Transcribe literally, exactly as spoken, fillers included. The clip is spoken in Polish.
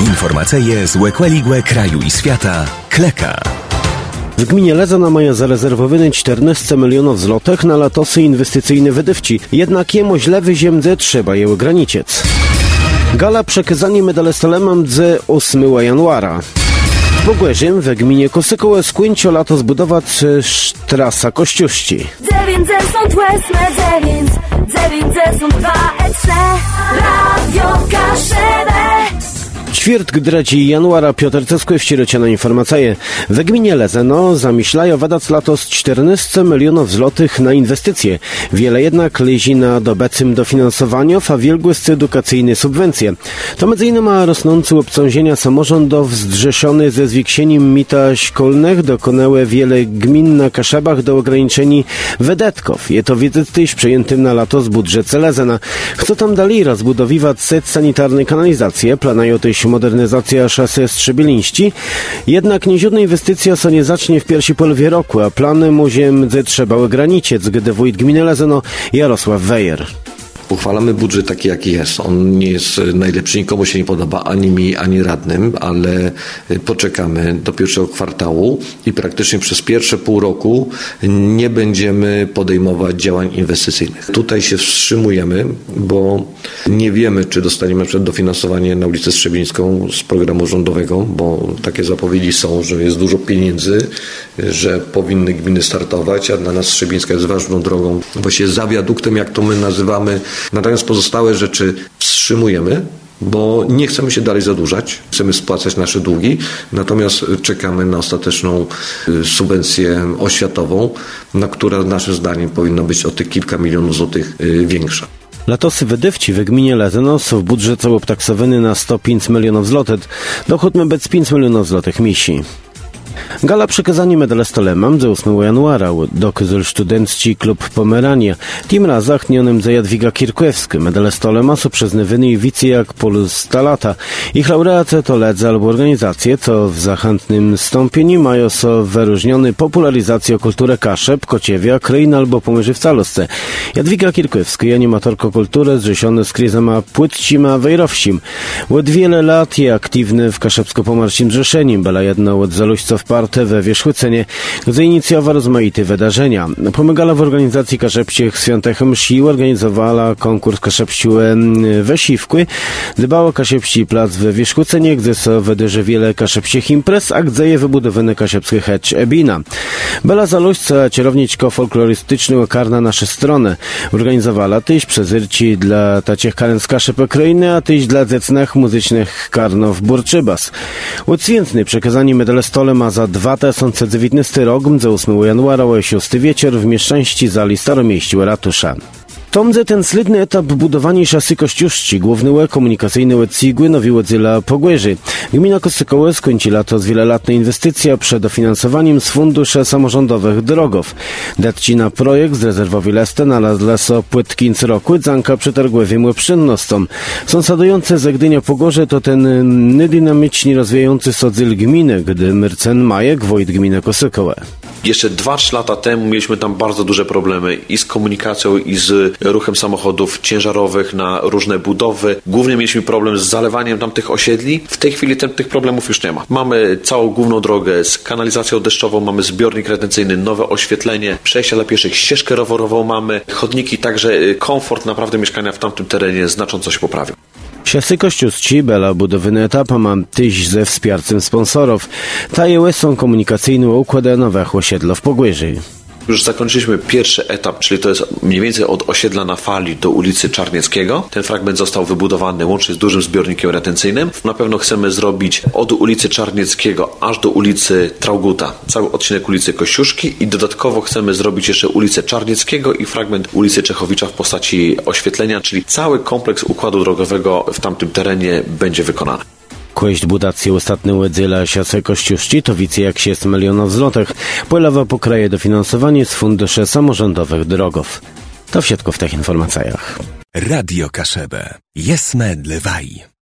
Informacje z łekłeligłe kraju i świata. Kleka. W gminie Lezena mają zarezerwowane czternaście milionów złotych na latosy inwestycyjne wydawci. Jednak jemu źle wyziemdze trzeba je ograniczyć. Gala przekazanie medalistolem z ósmego januara. W Pogłężym w gminie Kosykołę skończyło lato zbudować trasa Kościuszci. dziewięćdziesiąt dziewięć, dziewięćdziesiąt dwa e trzy Radio Kaszebę. Ćwirt gdradzi januara Piotr Ceskuj wcirocie na informacje. W gminie Lezeno zamyślają wydać latos czternaście milionów złotych na inwestycje. Wiele jednak leży na dobecym dofinansowaniu, a wielgłyscy edukacyjne subwencje. To między innymi rosnące obciążenia samorządów zdrzeszone ze zwiększeniem mita szkolnych dokonały wiele gmin na Kaszebach do ograniczeni wydatków. Je to widzę też przyjętym na lato z budżetu Lezena. Chcą tam dalej rozbudowywać set sanitarnej kanalizacje, planują też modernizacja szosy Strzebilińści, jednak nieziudna inwestycja co nie zacznie w pierwszej połowie roku, a plany muziem trzeba ograniczyć, gdy wójt gminy Lezeno Jarosław Wejer. Uchwalamy budżet taki, jaki jest. On nie jest najlepszy, nikomu się nie podoba, ani mi, ani radnym, ale poczekamy do pierwszego kwartału i praktycznie przez pierwsze pół roku nie będziemy podejmować działań inwestycyjnych. Tutaj się wstrzymujemy, bo nie wiemy, czy dostaniemy przed dofinansowanie na ulicę Strzebilińską z programu rządowego, bo takie zapowiedzi są, że jest dużo pieniędzy, że powinny gminy startować, a dla nas Strzebilińska jest ważną drogą, właściwie za wiaduktem, jak to my nazywamy. Natomiast pozostałe rzeczy wstrzymujemy, bo nie chcemy się dalej zadłużać, chcemy spłacać nasze długi, natomiast czekamy na ostateczną subwencję oświatową, na która naszym zdaniem powinna być o tych kilka milionów złotych większa. Latosy wydawci w gminie Lezeno są w budżecie obtaksowany na sto pięć milionów złotych, dochód ma być pięć milionów złotych misi. Gala przekazanie medalistolem z ósmego januara dokazał studencki klub Pomerania. Tym razem achnionym za Jadwiga Kirkłewski. Medalistolema są przyznawani wicy jak polsta lata. Ich laureaty to ledze albo organizacje, co w zachętnym stąpieniu mają so wyróżniony popularyzacją kultury Kaszeb, Kociewia, Kryjna albo Pomyrzy w Calosce. Jadwiga Kirkłewski, animatorka kultury, zrzeszony z kryzema płytcima wejrowsim. Od wiele lat jest aktywny w kaszebsko-pomarskim zrzeszeniu. Była jedna od zaluźców parte we Wierzchłycenie, gdzie inicjowa rozmaite wydarzenia. Pomagała w organizacji kaszepcich Świątych Mszy, organizowała konkurs kaszepciu we Siwkły, dbała o kaszepci plac we Wierzchłycenie, gdzie są wydarzy wiele kaszepcich imprez, a gdzie jest wybudowany kaszepski hecz Ebina. Była zaluźca kierowniczko folklorystycznego karna nasze strony. Organizowała też przezyrci dla tacich karen z Kaszep Ukrainy, a też dla zecnych muzycznych karnów Burczybas. Odswiętny przekazanie medalistole ma za dwa tysiące dziewiętnasty rok, za ósmego januara o szóstej wieczór w mieszczańści zali Staromieściu ratusza. Tomdze ten slidny etap budowania szosy Kościuszci, głównego komunikacyjnego cigły nowiło dla Pogłęży. Gmina Kosykołę skończyła to z wieloletna inwestycja przed dofinansowaniem z funduszy samorządowych drogów. Datci na projekt z rezerwowi Leste nalazła so płytkinc roku dzanka przetargłowym łepszynnostom. Sąsadujące ze Gdynia Pogorze to ten dynamicznie rozwijający sodzyl gminy, gdy Myrcen Majek, wójt gminy Kosykołę. Jeszcze dwa trzy lata temu mieliśmy tam bardzo duże problemy i z komunikacją, i z ruchem samochodów ciężarowych na różne budowy. Głównie mieliśmy problem z zalewaniem tam tych osiedli. W tej chwili ten, tych problemów już nie ma. Mamy całą główną drogę z kanalizacją deszczową, mamy zbiornik retencyjny, nowe oświetlenie, przejścia dla pieszych, ścieżkę rowerową mamy, chodniki, także komfort naprawdę mieszkania w tamtym terenie znacząco się poprawił. Szosy Kościuszci była budowany etap, a mam tyś ze wsparciem sponsorów. Tajeły są komunikacyjne układy nowych osiedlów Pogłęży. Już zakończyliśmy pierwszy etap, czyli to jest mniej więcej od osiedla na Fali do ulicy Czarnieckiego. Ten fragment został wybudowany łącznie z dużym zbiornikiem retencyjnym. Na pewno chcemy zrobić od ulicy Czarnieckiego aż do ulicy Trauguta cały odcinek ulicy Kościuszki i dodatkowo chcemy zrobić jeszcze ulicę Czarnieckiego i fragment ulicy Czechowicza w postaci oświetlenia, czyli cały kompleks układu drogowego w tamtym terenie będzie wykonany. Kłeść budację ostatniego dziela szosy Kościuszci to więcej jak sześć milionów złotych. Pływa po kraje dofinansowanie z funduszy samorządowych drogów. To wszystko w tych informacjach. Radio Kaszebę. Jesme dlewaj.